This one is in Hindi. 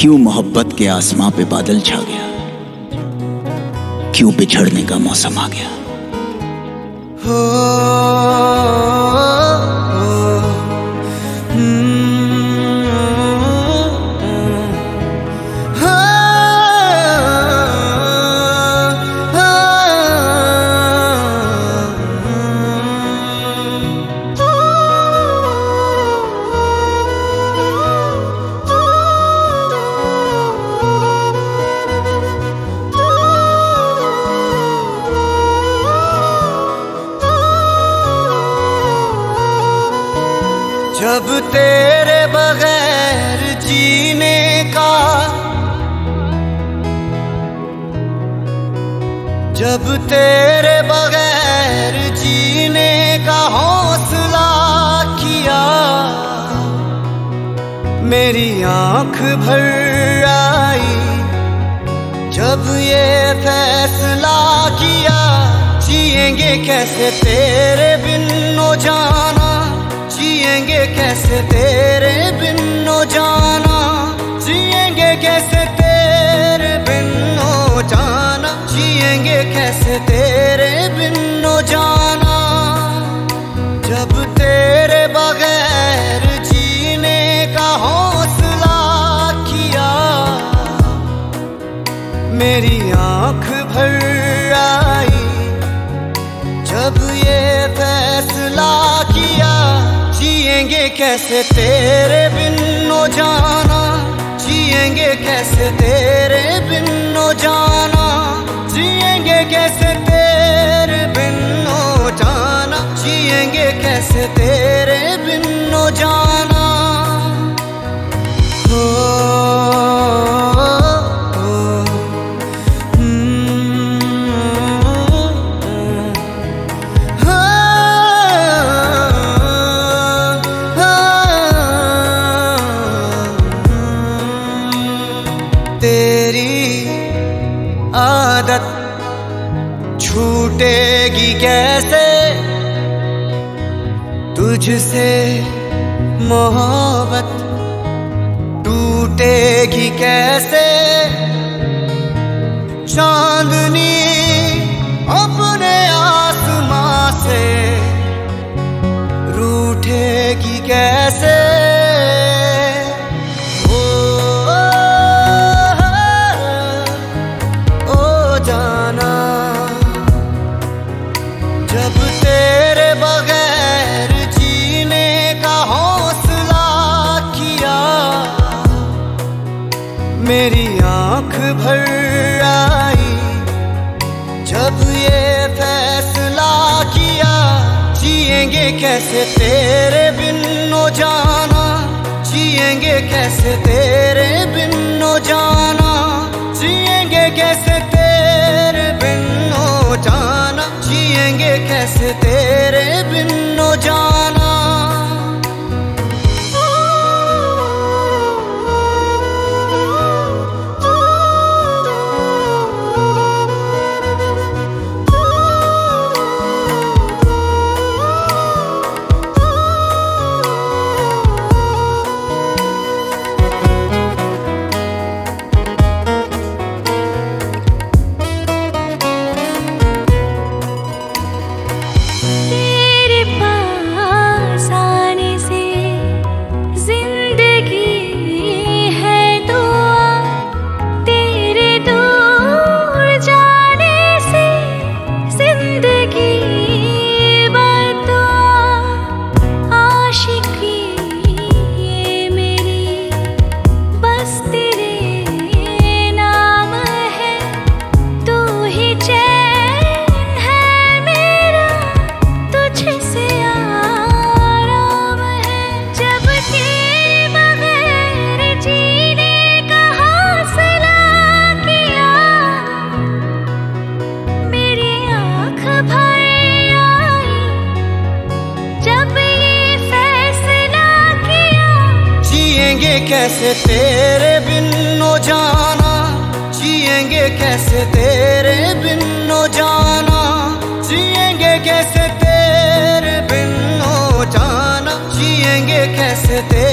क्यों मोहब्बत के आसमां पे बादल छा गया, क्यों बिछड़ने का मौसम आ गया। जब तेरे बगैर जीने का, जब तेरे बगैर जीने का हौसला किया, मेरी आंख भर आई जब ये फैसला किया। जिएंगे कैसे तेरे बिन ओ जाना, जिएंगे कैसे तेरे बिन ओ जाना, जिएंगे कैसे तेरे बिन ओ जाना, जिएंगे कैसे तेरे बिन ओ जाना। जब तेरे बगैर जीने का हौसला किया, मेरी आंख भर आई जब ये फैसला किया। जिएंगे कैसे तेरे बिन ओ जाना, जिएंगे कैसे तेरे बिन ओ जाना, जिएंगे कैसे तेरे बिन ओ जाना, जिएंगे कैसे तेरे बिन ओ जाना। तेरी आदत छूटेगी कैसे, तुझसे मोहब्बत टूटेगी कैसे। चांदनी अपने आसमां से रूठेगी कैसे। जब तेरे बगैर जीने का हौसला किया, मेरी आंख भर आई जब ये फैसला किया। जिएंगे कैसे तेरे बिन ओ जाना, जिएंगे कैसे तेरे बिन ओ जाना, जिएंगे कैसे तेरे बिन ओ जाना, जिएंगे कैसे तेरे बिन ओ जाना। जिएंगे कैसे तेरे बिन ओ जाना, जिएंगे कैसे तेरे बिन ओ जाना, जिएंगे कैसे तेरे बिन ओ जाना, जिएंगे कैसे तेरे